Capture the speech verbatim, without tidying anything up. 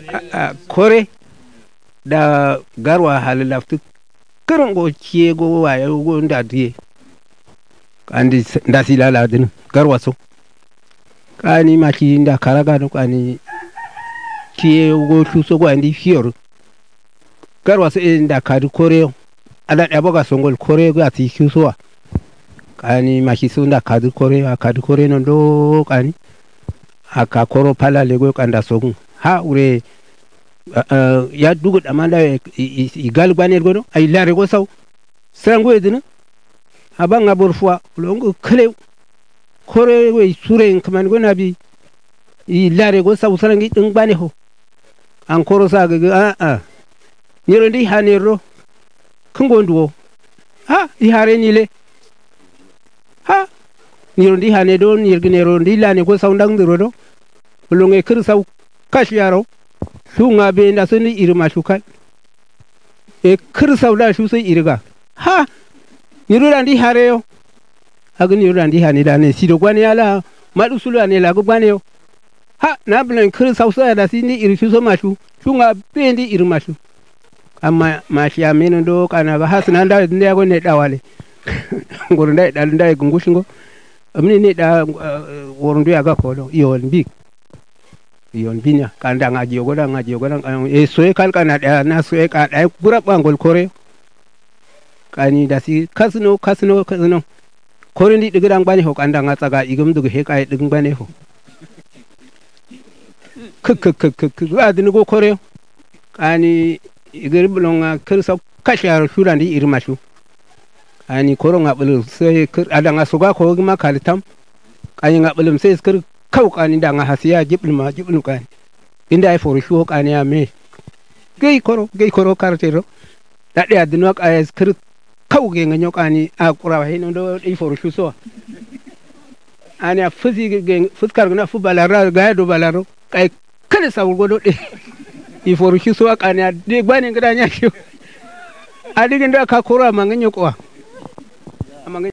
kore da garwa halalaftu karon go ciye go waye go nda diye andi nda silala din garwa so kani maki nda karaga no kani ciye go tuso go andi fiyor garwa so nda kadu kore ala da boga songol kore go ati kusowa kani maki so nda kadu kore kadu kore no do kani aka koro pala lego kanda sogun ha ure uh, ya dugu amanda igal gwanel gono ay lare go saw sango edina abanga borfwa longo kale kore we sure kaman go nabi i lare go saw sarangi ding bane ho an koro sa ga a a nyiro ndi hanero kungo nduwo ha i hare ni le ha nyiro ndi hane do nyirgnero ndi lane go saw ndang ndiro do longe kir saw kash yaro sunga be nda suni irma shukai e kir saw da shu sai irga ha nyiro ndi hare yo aga nyiro ndi hane da ne sido gwani ala madu sulu ne la go gwani yo ha na blan kir saw sa da sini irshu so mashu sunga be ndi irma shu amma mashi amino do kana ga hasna nda nda go ne dawale ngor ndai dal ndai gungushingo amni ne da worondu ya ga ko iyo bi yon binya kanda ngaji goda ngaji goda e soe kal kana da na soe ka da bura bangol kore kani da si kasno kasno kasno kore ndi digiran bane ho kanda nga tsaga igum dugu he kai digin bane ho kuk kuk kuk kuk adin go kore kani igir bulonga kirsa kashar shurandi irmashu ani koro ngabul sai adanga suga ko ma kalitam kani ngabulum sai skir kau kani da nga hasiya jibul ma jibul kani inda ai foru shuo kani ya me gei koro gei koro kartero da de adino ka ai skir kau ge nganyo kani a kura he no do ai foru shu so ani a fuzi ge fuskar na fu balara ga do balaro kai kale sa godo de i foru shu so kani de gbani ngada nya shu adigin da ka kora manganyo kwa